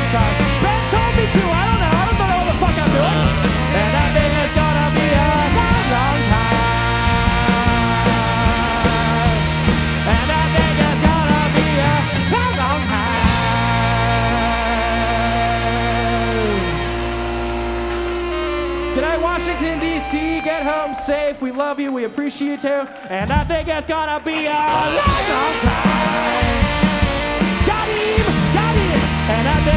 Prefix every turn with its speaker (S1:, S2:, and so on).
S1: time. Ben told me to. I don't know what the fuck I'm doing. And I think it's gonna be a long, long time. And I think it's gonna be a long, long time. Good night, Washington, D.C. Get home safe. We love you. We appreciate you. And I think it's gonna be a long, long time. Got him. And I think